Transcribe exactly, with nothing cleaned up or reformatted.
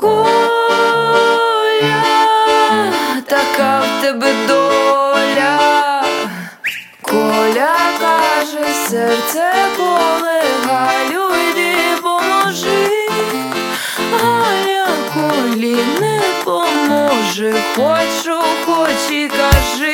Коля, така в тебе доля. Коля каже, серце боле, Галю, йди поможи. Галя Колі не поможе, хоч що хоч і кажи.